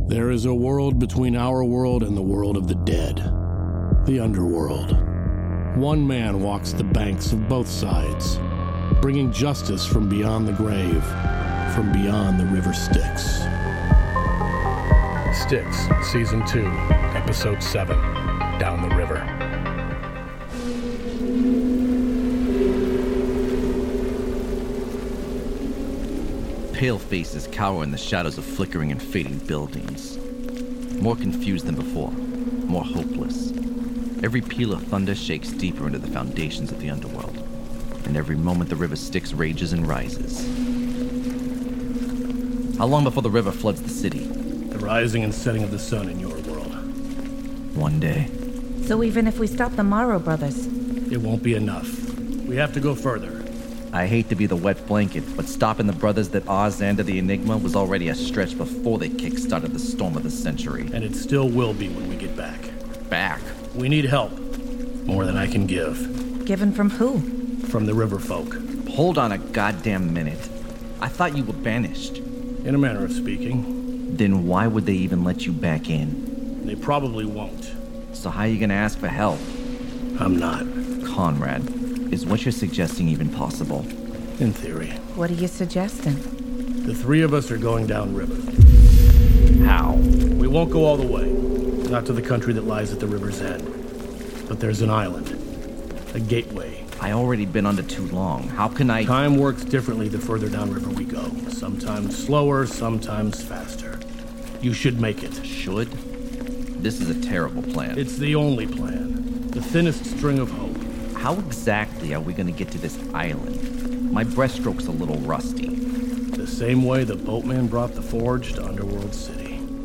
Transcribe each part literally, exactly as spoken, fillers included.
There is a world between our world and the world of the dead. The underworld. One man walks the banks of both sides, bringing justice from beyond the grave, from beyond the river Styx. Styx, Season two, Episode seven, Down the River. Pale faces cower in the shadows of flickering and fading buildings. More confused than before, more hopeless. Every peal of thunder shakes deeper into the foundations of the underworld, and every moment the river Styx rages and rises. How long before the river floods the city? The rising and setting of the sun in your world. One day. So even if we stop the Morrow brothers? It won't be enough. We have to go further. I hate to be the wet blanket, but stopping the brothers that Oz and the Enigma was already a stretch before they kick-started the storm of the century. And it still will be when we get back. Back? We need help. More than I can give. Given from who? From the river folk. Hold on a goddamn minute. I thought you were banished. In a manner of speaking. Then why would they even let you back in? They probably won't. So how are you gonna ask for help? I'm not. Conrad, is what you're suggesting even possible? In theory. What are you suggesting? The three of us are going downriver. How? We won't go all the way. Not to the country that lies at the river's end. But there's an island. A gateway. I already been under too long. How can I... Time works differently the further downriver we go. Sometimes slower, sometimes faster. You should make it. Should? This is a terrible plan. It's the only plan. The thinnest string of hope. How exactly are we going to get to this island? My breaststroke's a little rusty. The same way the boatman brought the forge to Underworld City.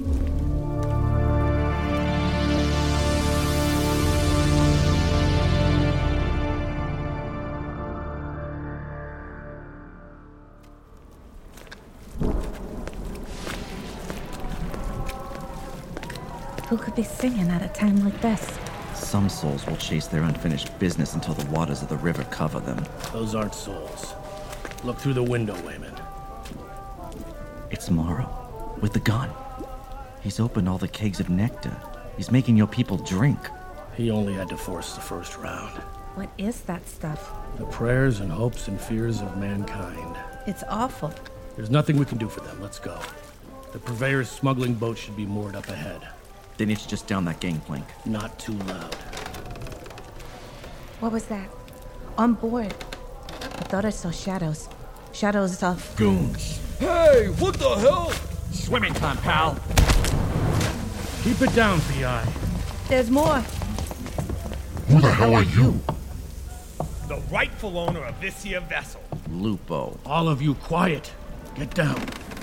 Who could be singing at a time like this? Some souls will chase their unfinished business until the waters of the river cover them. Those aren't souls. Look through the window, Wayman. It's Morrow, with the gun. He's opened all the kegs of nectar. He's making your people drink. He only had to force the first round. What is that stuff? The prayers and hopes and fears of mankind. It's awful. There's nothing we can do for them. Let's go. The purveyor's smuggling boat should be moored up ahead. Then it's just down that gangplank. Not too loud. What was that? On board. I thought I saw shadows. Shadows of... Goons. Hey, what the hell? Swimming time, pal. Keep it down, P I. There's more. Who the hell are you? The rightful owner of this here vessel. Lupo. All of you, quiet. Get down.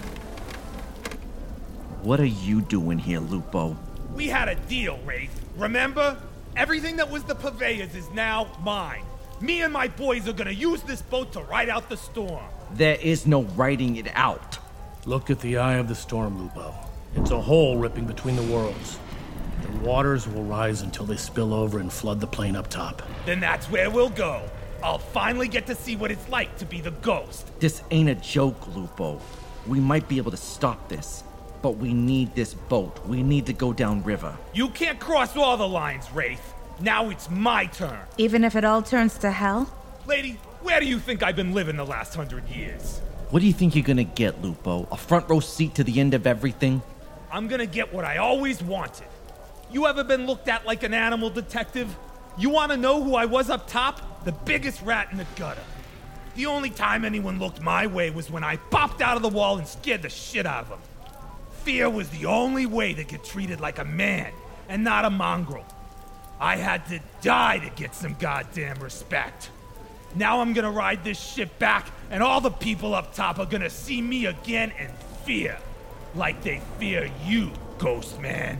What are you doing here, Lupo? We had a deal, Wraith. Remember? Everything that was the purveyor's is now mine. Me and my boys are gonna use this boat to ride out the storm. There is no riding it out. Look at the eye of the storm, Lupo. It's a hole ripping between the worlds. The waters will rise until they spill over and flood the plain up top. Then that's where we'll go. I'll finally get to see what it's like to be the ghost. This ain't a joke, Lupo. We might be able to stop this. But we need this boat. We need to go downriver. You can't cross all the lines, Wraith. Now it's my turn. Even if it all turns to hell? Lady, where do you think I've been living the last hundred years? What do you think you're gonna get, Lupo? A front row seat to the end of everything? I'm gonna get what I always wanted. You ever been looked at like an animal detective? You wanna know who I was up top? The biggest rat in the gutter. The only time anyone looked my way was when I popped out of the wall and scared the shit out of them. Fear was the only way to get treated like a man and not a mongrel. I had to die to get some goddamn respect. Now I'm gonna ride this ship back, and all the people up top are gonna see me again and fear. Like they fear you, Ghost Man.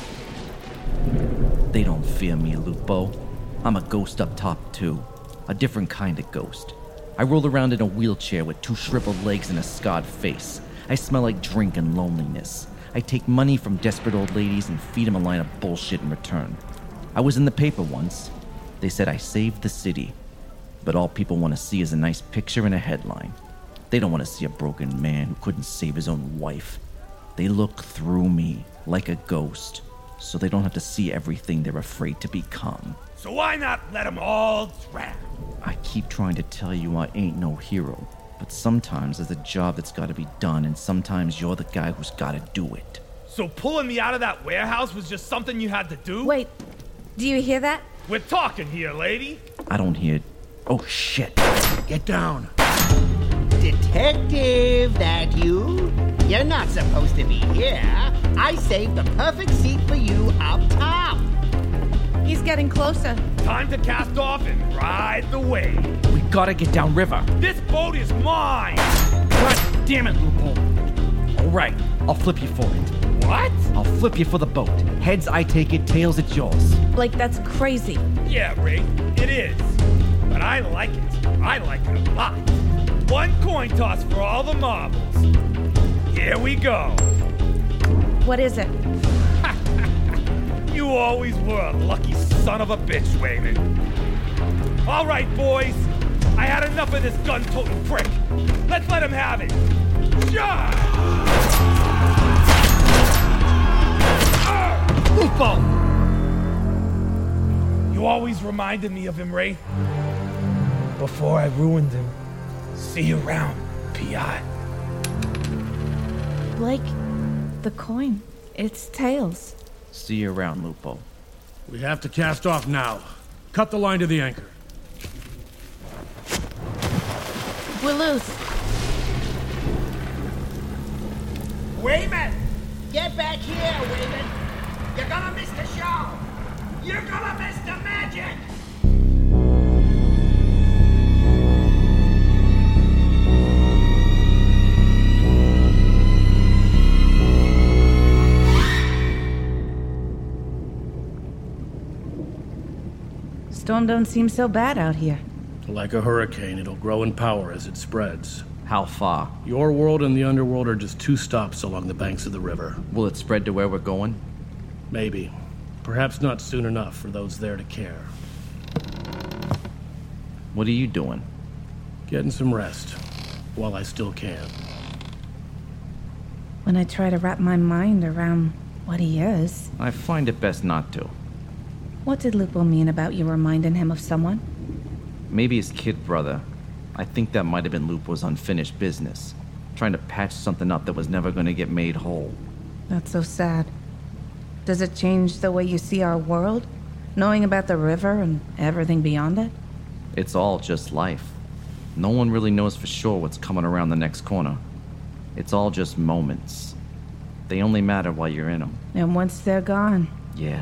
They don't fear me, Lupo. I'm a ghost up top, too. A different kind of ghost. I roll around in a wheelchair with two shriveled legs and a scarred face. I smell like drink and loneliness. I take money from desperate old ladies and feed them a line of bullshit in return. I was in the paper once. They said I saved the city. But all people want to see is a nice picture and a headline. They don't want to see a broken man who couldn't save his own wife. They look through me like a ghost, so they don't have to see everything they're afraid to become. So why not let them all drown? I keep trying to tell you I ain't no hero, but sometimes there's a job that's gotta be done, and sometimes you're the guy who's gotta do it. So pulling me out of that warehouse was just something you had to do? Wait, do you hear that? We're talking here, lady. I don't hear... Oh, shit. Get down. Detective, that you? You're not supposed to be here. I saved the perfect seat for you up top. He's getting closer. Time to cast off and ride the wave. We gotta get downriver. This boat is mine. God damn it, Loophole. All right, I'll flip you for it. What? I'll flip you for the boat. Heads, I take it. Tails, it's yours. Blake, that's crazy. Yeah, Ray, it is. But I like it. I like it a lot. One coin toss for all the marbles. Here we go. What is it? You always were a lucky son of a bitch, Wayman. All right, boys. I had enough of this gun-toting prick. Let's let him have it. Shot! Lupo! You always reminded me of him, Ray. Before I ruined him. See you around, P I. Blake, the coin. It's tails. See you around, Lupo. We have to cast off now. Cut the line to the anchor. We're loose. Wayman! Get back here, Wayman! You're gonna miss the show! You're gonna miss the magic! Storm don't seem so bad out here. Like a hurricane, it'll grow in power as it spreads. How far? Your world and the underworld are just two stops along the banks of the river. Will it spread to where we're going? Maybe. Perhaps not soon enough for those there to care. What are you doing? Getting some rest, while I still can. When I try to wrap my mind around what he is, I find it best not to. what did Lupo mean about you reminding him of someone? Maybe his kid brother. I think that might have been Lupo's unfinished business. Trying to patch something up that was never going to get made whole. That's so sad. Does it change the way you see our world? Knowing about the river and everything beyond it? It's all just life. No one really knows for sure what's coming around the next corner. It's all just moments. They only matter while you're in them. And once they're gone, Yeah,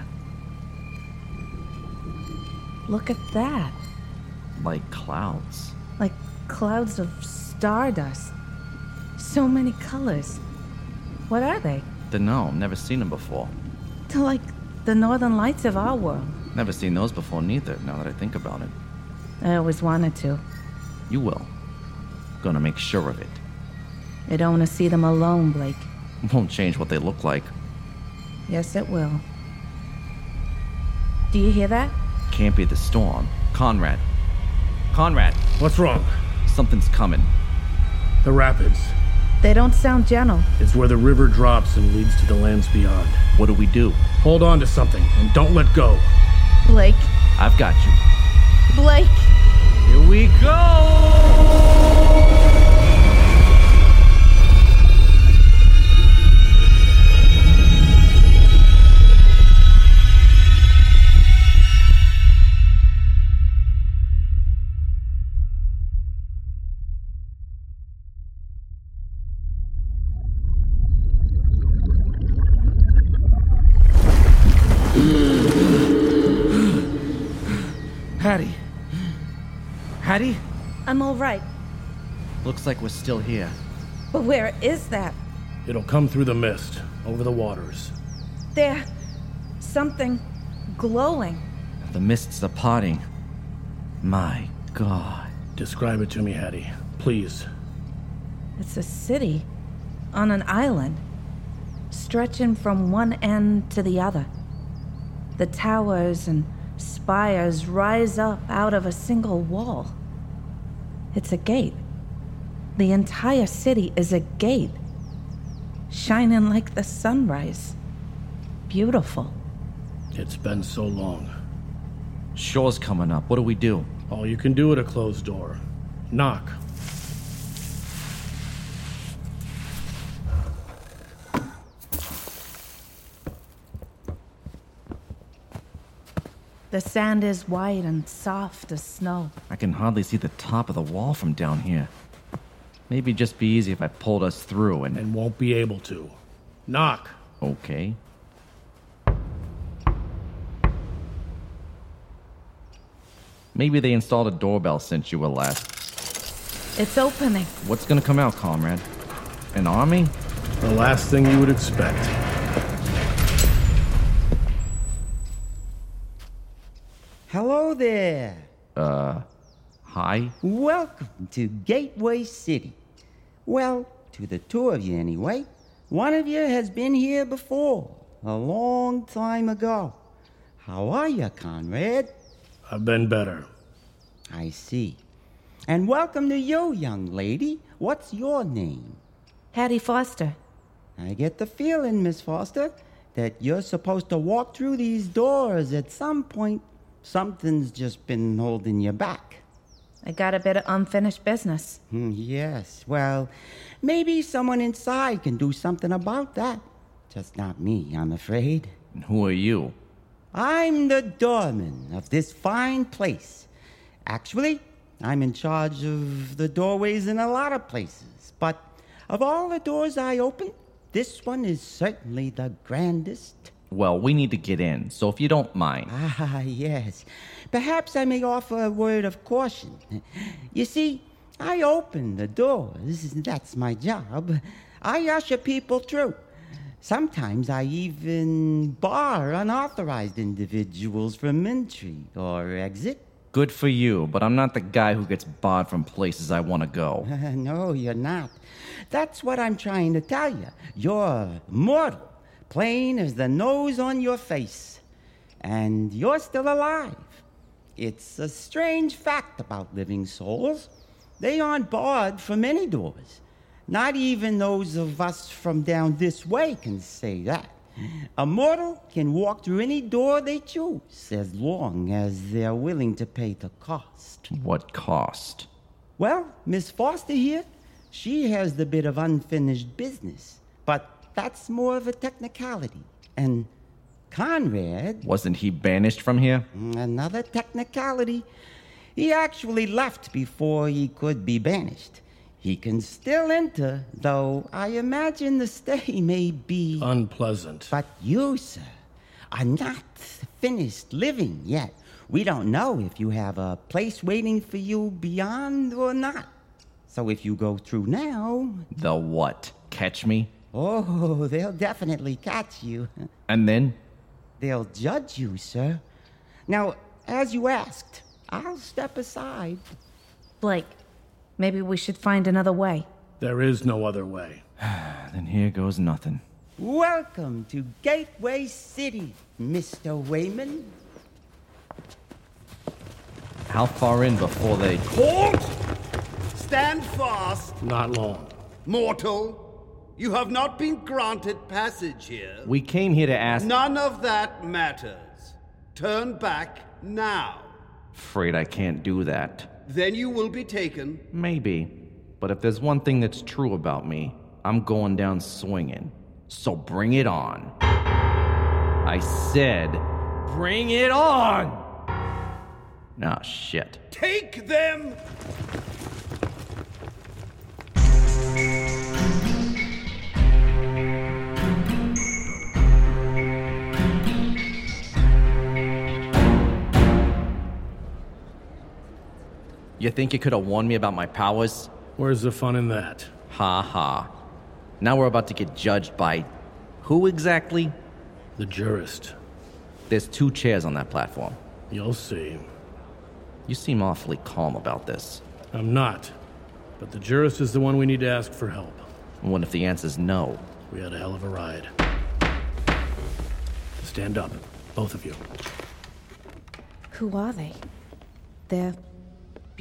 look at that. like clouds. Like clouds of stardust. So many colors. What are they? Dunno, never seen them before. They're like the northern lights of our world. Never seen those before neither, now that I think about it. I always wanted to. You will. Gonna make sure of it. I don't want to see them alone, Blake. Won't change what they look like. Yes, it will. Do you hear that? Can't be the storm. Conrad. Conrad, What's wrong? something's coming. The rapids. They don't sound gentle. It's where the river drops and leads to the lands beyond. What do we do? Hold on to something and don't let go. Blake. I've got you. Blake! Here we go! Hattie. Hattie? I'm all right. Looks like we're still here. But where is that? It'll come through the mist, over the waters. There. Something glowing. The mists are parting. My God. Describe it to me, Hattie. Please. It's a city on an island, stretching from one end to the other. The towers and spires rise up out of a single wall. It's a gate. The entire city is a gate, shining like the sunrise. Beautiful. It's been so long. Shore's coming up. What do we do? All you can do at a closed door. Knock. The sand is white and soft as snow. I can hardly see the top of the wall from down here. Maybe it'd just be easy if I pulled us through and... And won't be able to. Knock. Okay. Maybe they installed a doorbell since you were last. It's opening. What's gonna come out, comrade? An army? The last thing you would expect. Hello there. Uh, hi? Welcome to Gateway City. Well, to the two of you anyway. One of you has been here before, a long time ago. How are you, Conrad? I've been better. I see. And welcome to you, young lady. What's your name? Hattie Foster. I get the feeling, Miss Foster, that you're supposed to walk through these doors at some point. Something's just been holding you back. I got a bit of unfinished business. Hmm, yes, well, maybe someone inside can do something about that. Just not me, I'm afraid. And who are you? I'm the doorman of this fine place. Actually, I'm in charge of the doorways in a lot of places. But of all the doors I open, this one is certainly the grandest. Well, we need to get in, so if you don't mind. Ah, yes. Perhaps I may offer a word of caution. You see, I open the doors. That's my job. I usher people through. Sometimes I even bar unauthorized individuals from entry or exit. Good for you, but I'm not the guy who gets barred from places I want to go. No, you're not. That's what I'm trying to tell you. You're mortal. Plain as the nose on your face. And you're still alive. It's a strange fact about living souls. They aren't barred from any doors. Not even those of us from down this way can say that. A mortal can walk through any door they choose, as long as they're willing to pay the cost. What cost? Well, Miss Foster here, she has the bit of unfinished business. But that's more of a technicality. And Conrad... Wasn't he banished from here? Another technicality. He actually left before he could be banished. He can still enter, though I imagine the stay may be... Unpleasant. But you, sir, are not finished living yet. We don't know if you have a place waiting for you beyond or not. So if you go through now... The what? Catch me? Oh, they'll definitely catch you. And then? They'll judge you, sir. Now, as you asked, I'll step aside. Blake, maybe we should find another way. There is no other way. Then here goes nothing. Welcome to Gateway City, Mister Wayman. How far in before they... Halt! Stand fast, Not long. mortal. You have not been granted passage here. We came here to ask... None of that matters. Turn back now. Afraid I can't do that. Then you will be taken. Maybe. But if there's one thing that's true about me, I'm going down swinging. So bring it on. I said, bring it on! Ah, shit. Take them! You think you could have warned me about my powers? Where's the fun in that? Ha ha. Now we're about to get judged by... who exactly? The jurist. There's two chairs on that platform. You'll see. You seem awfully calm about this. I'm not. But the jurist is the one we need to ask for help. And what if the answer's no? We had a hell of a ride. Stand up, both of you. Who are they? They're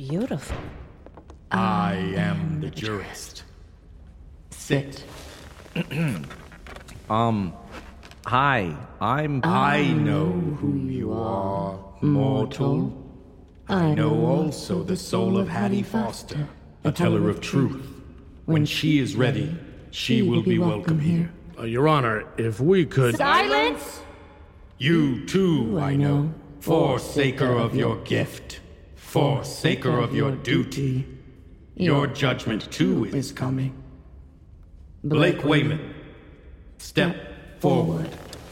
beautiful. I am the jurist. Sit. um, hi, I'm... I know who you are, mortal. I know also the soul of Hattie Foster, a teller of truth. When she is ready, she will be welcome here. Uh, Your Honor, if we could... Silence! You too, I know, forsaker of your gift, forsaker of your duty. Your judgment too is coming. Blake Wayman, step forward.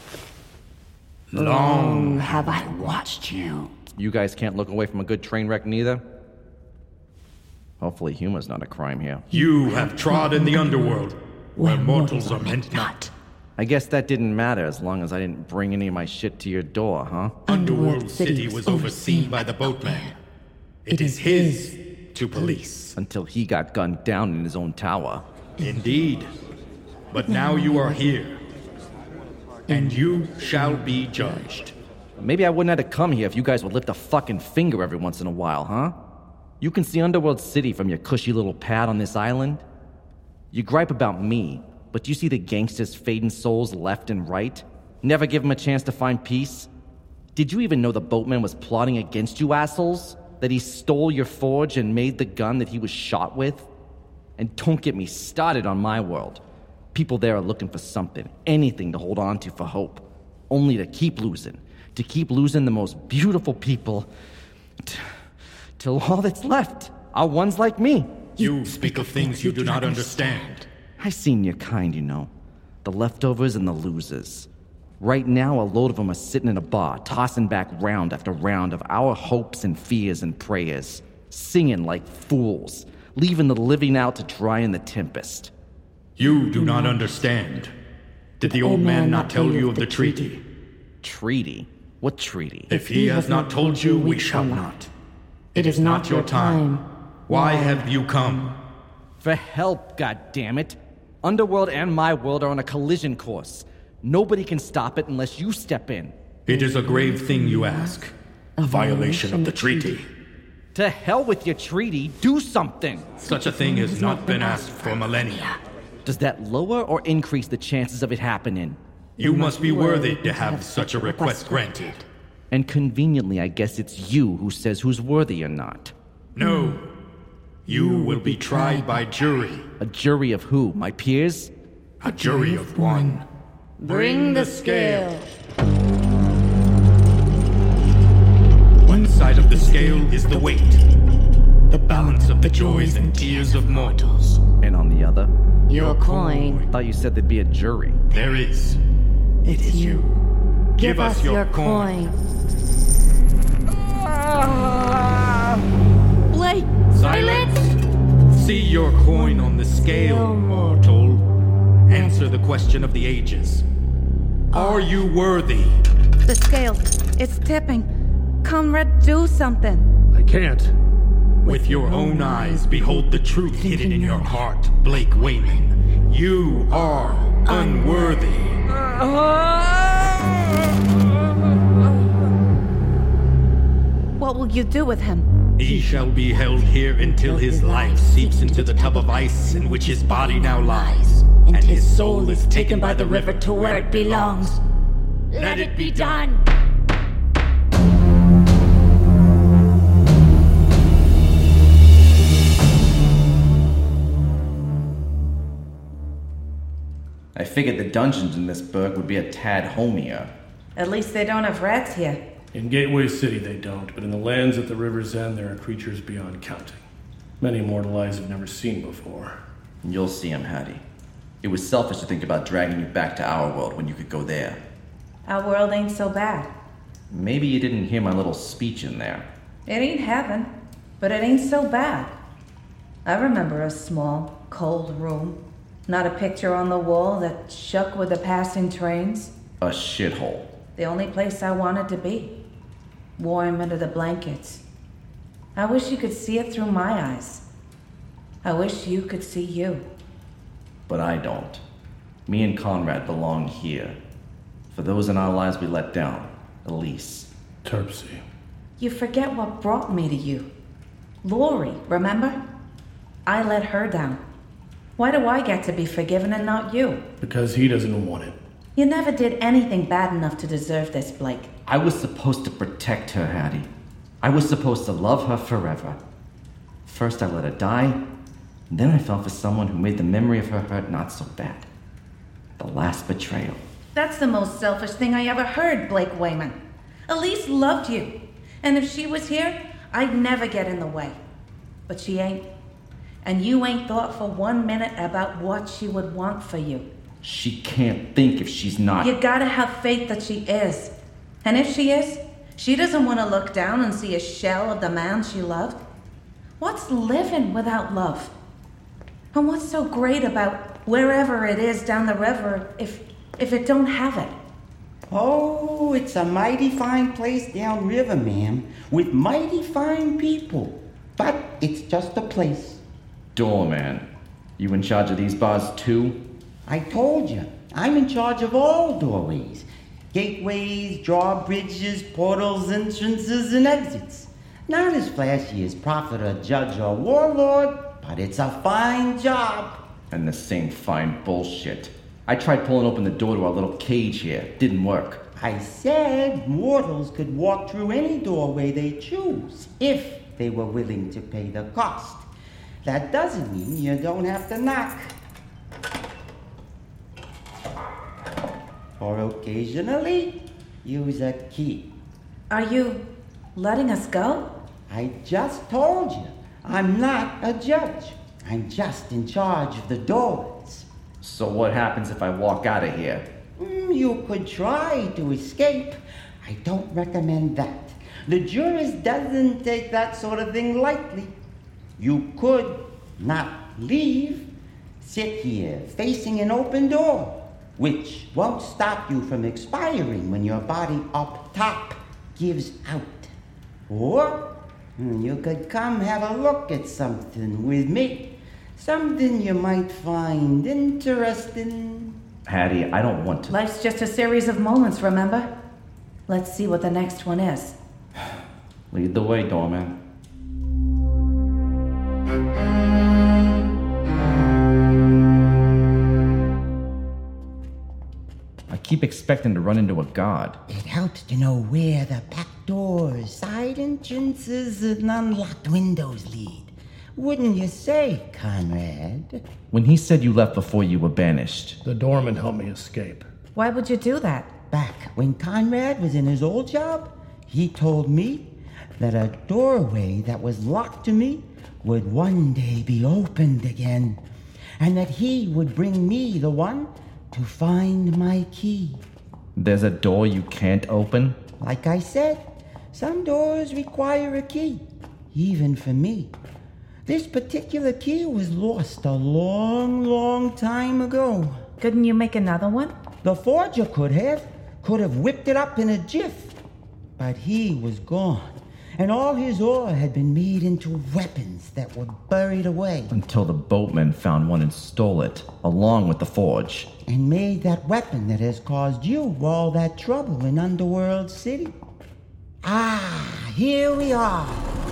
Long have I watched you. You guys can't look away from a good train wreck neither? Hopefully humor's not a crime here. You have trod in the underworld, where mortals are meant not. I guess that didn't matter as long as I didn't bring any of my shit to your door, huh? Underworld City was overseen by the boatman. It is his to police. Until he got gunned down in his own tower. Indeed. But now you are here. And you shall be judged. Maybe I wouldn't have to come here if you guys would lift a fucking finger every once in a while, huh? You can see Underworld City from your cushy little pad on this island. You gripe about me, but you see the gangsters fading souls left and right? Never give them a chance to find peace? Did you even know the boatman was plotting against you assholes? That he stole your forge and made the gun that he was shot with? And don't get me started on my world. People there are looking for something, anything to hold on to for hope. Only to keep losing. To keep losing the most beautiful people. T- till all that's left are ones like me. You speak of things you do not understand. I've seen your kind, you know. The leftovers and the losers. Right now, a load of them are sitting in a bar, tossing back round after round of our hopes and fears and prayers, singing like fools, leaving the living out to dry in the tempest. You do not understand. Did the old man not tell you of the treaty? Treaty? What treaty? If he has not told you, we shall not. It is not your time. Why have you come? For help, goddammit. Underworld and my world are on a collision course. Nobody can stop it unless you step in. It is a grave thing you ask. A violation of the treaty. To hell with your treaty, do something! Such a thing has not been asked for millennia. Does that lower or increase the chances of it happening? You must be worthy to have such a request granted. And conveniently, I guess it's you who says who's worthy or not. No. You will be tried by jury. A jury of who? My peers? A jury of one. Bring the scale. One side of the scale is the weight, the balance of the joys and tears of mortals. And on the other? Your coin. Thought you said there'd be a jury. There is. It is you. Give, Give us, us your, your coin. coin. Blake! Silence! See your coin on the scale, mortal. Answer the question of the ages. Are you worthy? The scale. It's tipping. Conrad, do something. I can't. With your own eyes, behold the truth hidden in your heart, Blake Wayman. You are unworthy. What will you do with him? He shall be held here until his life seeps into the tub of ice in which his body now lies, and his soul is taken by the river to where it belongs. Let it be done. I figured the dungeons in this burg would be a tad homier. At least they don't have rats here. In Gateway City they don't, but in the lands at the river's end there are creatures beyond counting. Many mortal eyes have never seen before. You'll see him, Hattie. It was selfish to think about dragging you back to our world when you could go there. Our world ain't so bad. Maybe you didn't hear my little speech in there. It ain't heaven, but it ain't so bad. I remember a small, cold room. Not a picture on the wall that shook with the passing trains. A shithole. The only place I wanted to be. Warm under the blankets. I wish you could see it through my eyes. I wish you could see you. But I don't. Me and Conrad belong here. For those in our lives we let down. Elise. Terpsy. You forget what brought me to you. Lori, remember? I let her down. Why do I get to be forgiven and not you? Because he doesn't want it. You never did anything bad enough to deserve this, Blake. I was supposed to protect her, Hattie. I was supposed to love her forever. First I let her die, and then I fell for someone who made the memory of her hurt not so bad. The last betrayal. That's the most selfish thing I ever heard, Blake Wayman. Elise loved you, and if she was here, I'd never get in the way. But she ain't. And you ain't thought for one minute about what she would want for you. She can't think if she's not. You gotta have faith that she is. And if she is, she doesn't want to look down and see a shell of the man she loved. What's living without love? And what's so great about wherever it is down the river if if it don't have it? Oh, it's a mighty fine place downriver, ma'am, with mighty fine people. But it's just a place. Doorman, you in charge of these bars too? I told you, I'm in charge of all doorways. Gateways, drawbridges, portals, entrances, and exits. Not as flashy as prophet or judge or warlord, but it's a fine job. And the same fine bullshit. I tried pulling open the door to our little cage here. Didn't work. I said mortals could walk through any doorway they choose, if they were willing to pay the cost. That doesn't mean you don't have to knock. Or occasionally, use a key. Are you letting us go? I just told you, I'm not a judge. I'm just in charge of the doors. So what happens if I walk out of here? Mm, you could try to escape. I don't recommend that. The jurist doesn't take that sort of thing lightly. You could not leave, sit here facing an open door, which won't stop you from expiring when your body up top gives out. Or you could come have a look at something with me, something you might find interesting. Hattie, I don't want to... Life's just a series of moments, remember? Let's see what the next one is. Lead the way, Doorman. I keep expecting to run into a god. It helps to know where the back doors, side entrances, and unlocked windows lead. Wouldn't you say, Conrad? When he said you left before you were banished... The doorman helped me escape. Why would you do that? Back when Conrad was in his old job, he told me that a doorway that was locked to me would one day be opened again, and that he would bring me the one to find my key. There's a door you can't open? Like I said, some doors require a key, even for me. This particular key was lost a long, long time ago. Couldn't you make another one? The forger could have, could have whipped it up in a jiff. But he was gone, and all his ore had been made into weapons that were buried away. Until the boatmen found one and stole it, along with the forge. And made that weapon that has caused you all that trouble in Underworld City. Ah, here we are.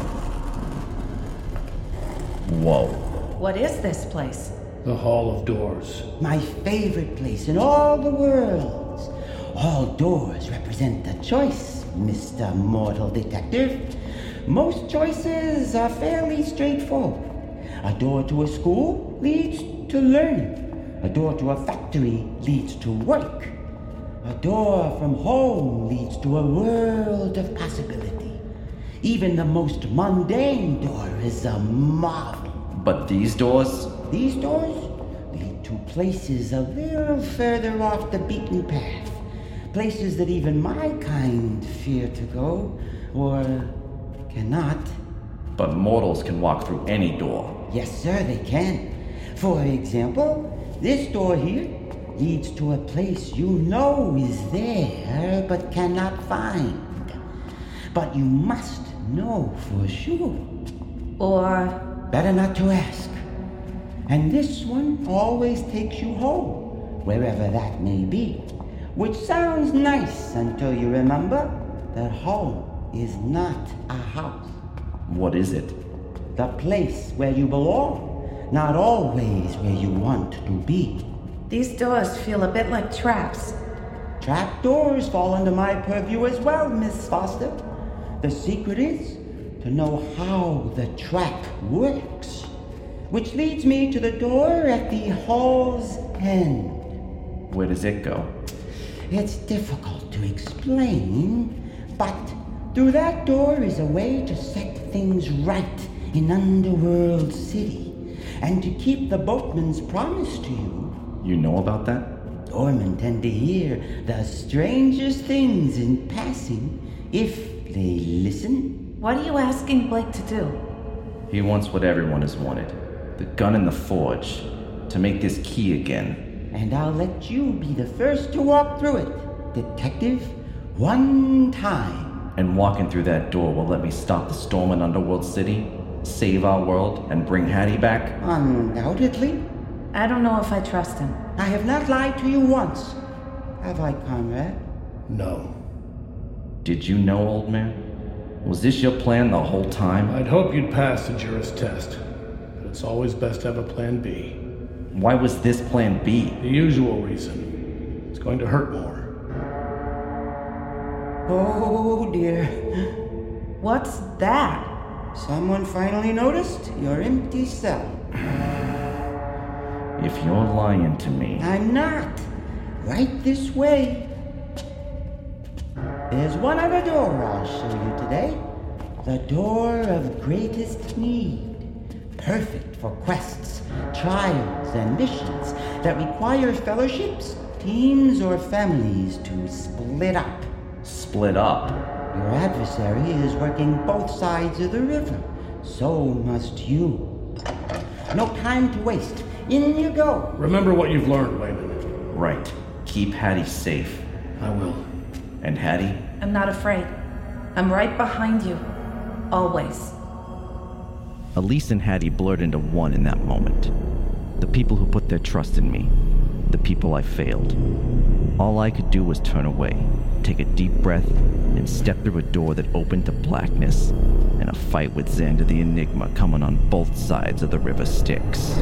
Whoa. What is this place? The Hall of Doors. My favorite place in all the worlds. All doors represent a choice, Mister Mortal Detective. Most choices are fairly straightforward. A door to a school leads to learning. A door to a factory leads to work. A door from home leads to a world of possibility. Even the most mundane door is a marvel. But these doors? These doors lead to places a little further off the beaten path. Places that even my kind fear to go, or cannot. But mortals can walk through any door. Yes, sir, they can. For example, this door here leads to a place you know is there, but cannot find. But you must know for sure. Or... Better not to ask. And this one always takes you home, wherever that may be. Which sounds nice until you remember that home is not a house. What is it? The place where you belong. not always where you want to be. These doors feel a bit like traps. Trap doors fall under my purview as well, Miss Foster. The secret is to know how the trap works. Which leads me to the door at the hall's end. Where does it go? It's difficult to explain, but through that door is a way to set things right in Underworld City, and to keep the boatman's promise to you. You know about that? Doormen tend to hear the strangest things in passing if they listen. What are you asking Blake to do? He wants what everyone has wanted. The gun in the forge. To make this key again. And I'll let you be the first to walk through it, Detective, one time. And walking through that door will let me stop the storm in Underworld City, save our world, and bring Hattie back? Undoubtedly. I don't know if I trust him. I have not lied to you once. Have I, Conrad? No. Did you know, old man? Was this your plan the whole time? I'd hope you'd pass the Juris test, but it's always best to have a plan B. Why was this plan B? The usual reason. It's going to hurt more. Oh dear. What's that? Someone finally noticed your empty cell. If you're lying to me... I'm not. Right this way. There's one other door I'll show you today. The door of greatest need. Perfect for quests, trials, and missions that require fellowships, teams, or families to split up. Split up? Your adversary is working both sides of the river. So must you. No time to waste. In you go. Remember what you've learned, Wayman. Right. Keep Hattie safe. I will. And Hattie? I'm not afraid. I'm right behind you. Always. Elise and Hattie blurred into one in that moment. The people who put their trust in me. The people I failed. All I could do was turn away, take a deep breath, and step through a door that opened to blackness, and a fight with Xander the Enigma coming on both sides of the River Styx.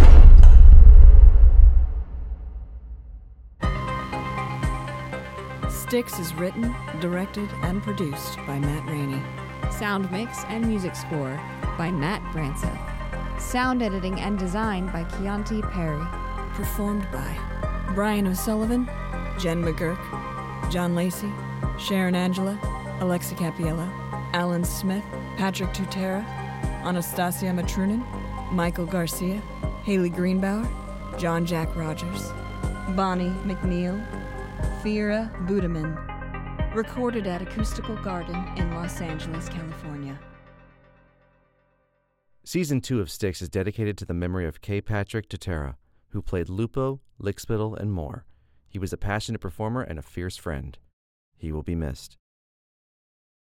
Styx is written, directed, and produced by Matt Rainey. Sound mix and music score by Matt Branson. Sound editing and design by Keontae Perry. Performed by Brian O'Sullivan, Jen McGurk, John Lacey, Sharon Angela, Alexa Capiello, Alan Smith, Patrick Tutera, Anastasia Matrunin, Michael Garcia, Haley Greenbauer, John Jack Rogers, Bonnie McNeil, Fira Budaman. Recorded at Acoustical Garden in Los Angeles, California. Season two of Styx is dedicated to the memory of K. Patrick Tutera, who played Lupo, Lickspittle, and more. He was a passionate performer and a fierce friend. He will be missed.